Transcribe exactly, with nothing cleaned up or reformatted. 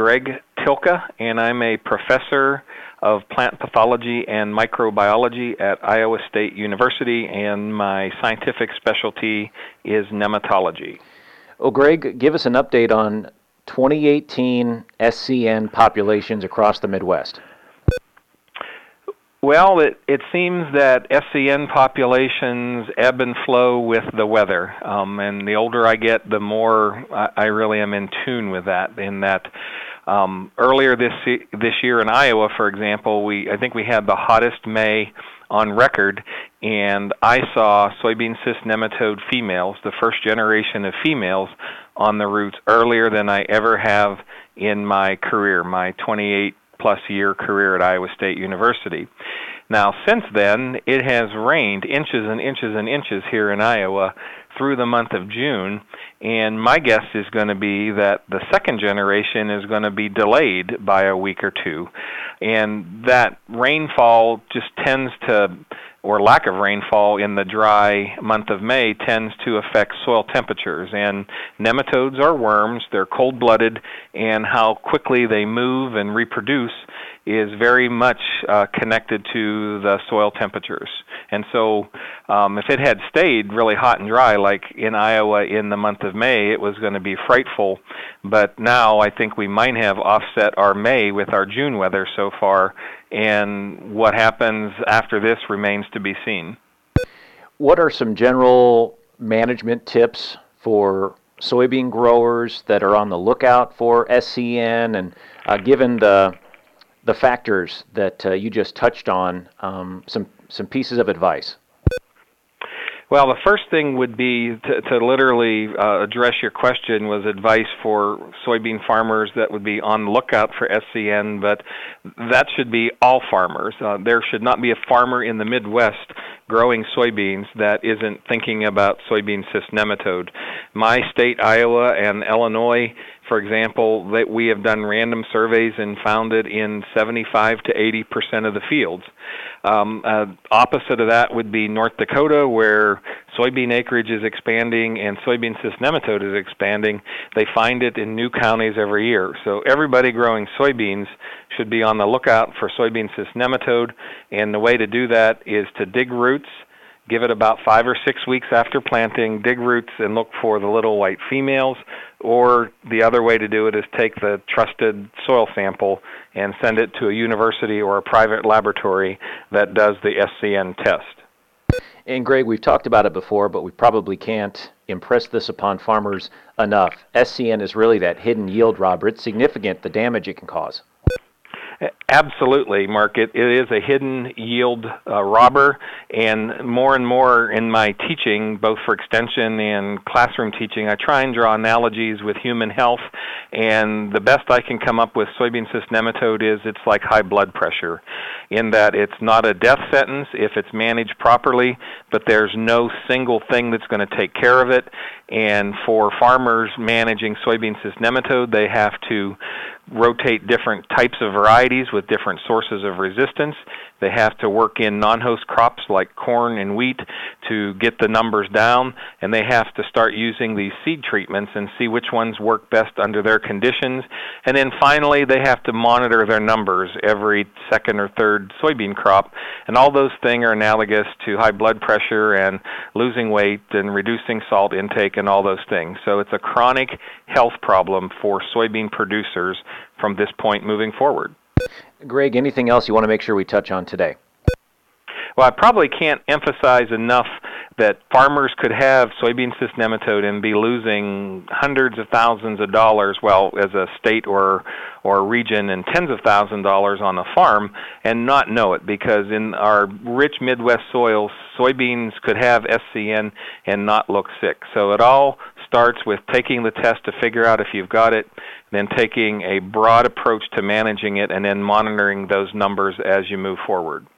Greg Tilka, and I'm a professor of plant pathology and microbiology at Iowa State University, and my scientific specialty is nematology. Well, Greg, give us an update on twenty eighteen S C N populations across the Midwest. Well, it, it seems that S C N populations ebb and flow with the weather, um, and the older I get, the more I, I really am in tune with that. In that, um, earlier this this year in Iowa, for example, we I think we had the hottest May on record, and I saw soybean cyst nematode females, the first generation of females, on the roots earlier than I ever have in my career, my twenty-eight plus year career at Iowa State University. Now, since then, it has rained inches and inches and inches here in Iowa through the month of June, and my guess is going to be that the second generation is going to be delayed by a week or two, and that rainfall just tends to, or lack of rainfall in the dry month of May, tends to affect soil temperatures. And nematodes are worms, they're cold-blooded, and how quickly they move and reproduce is very much uh, connected to the soil temperatures. And so um, if it had stayed really hot and dry like in Iowa in the month of May, it was going to be frightful. But now I think we might have offset our May with our June weather so far, and what happens after this remains to be seen. What are some general management tips for soybean growers that are on the lookout for S C N, and uh, given the the factors that uh, you just touched on, um, some some pieces of advice? Well, the first thing would be to, to literally uh, address your question was advice for soybean farmers that would be on the lookout for S C N, but that should be all farmers. Uh, there should not be a farmer in the Midwest growing soybeans that isn't thinking about soybean cyst nematode. My state, Iowa, and Illinois, for example, that we have done random surveys and found it in seventy-five to eighty percent of the fields. Um, uh, opposite of that would be North Dakota, where soybean acreage is expanding and soybean cyst nematode is expanding. They find it in new counties every year. So everybody growing soybeans should be on the lookout for soybean cyst nematode, and the way to do that is to dig roots, give it about five or six weeks after planting, dig roots and look for the little white females, or the other way to do it is take the trusted soil sample and send it to a university or a private laboratory that does the S C N test. And Greg, we've talked about it before, but we probably can't impress this upon farmers enough. S C N is really that hidden yield robber. It's significant, the damage it can cause. Absolutely, Mark. It, it is a hidden yield uh, robber, and more and more in my teaching, both for extension and classroom teaching, I try and draw analogies with human health, and the best I can come up with soybean cyst nematode is it's like high blood pressure, in that it's not a death sentence if it's managed properly, but there's no single thing that's going to take care of it. And for farmers managing soybean cyst nematode, they have to rotate different types of varieties with different sources of resistance. They have to work in non-host crops like corn and wheat to get the numbers down, and they have to start using these seed treatments and see which ones work best under their conditions. And then finally, they have to monitor their numbers every second or third soybean crop, and all those things are analogous to high blood pressure and losing weight and reducing salt intake and all those things. So it's a chronic health problem for soybean producers from this point moving forward. Greg, anything else you want to make sure we touch on today? Well, I probably can't emphasize enough that farmers could have soybean cyst nematode and be losing hundreds of thousands of dollars, well, as a state or or region, and tens of thousands of dollars on a farm and not know it, because in our rich Midwest soils, soybeans could have S C N and not look sick. So it all starts with taking the test to figure out if you've got it, then taking a broad approach to managing it, and then monitoring those numbers as you move forward.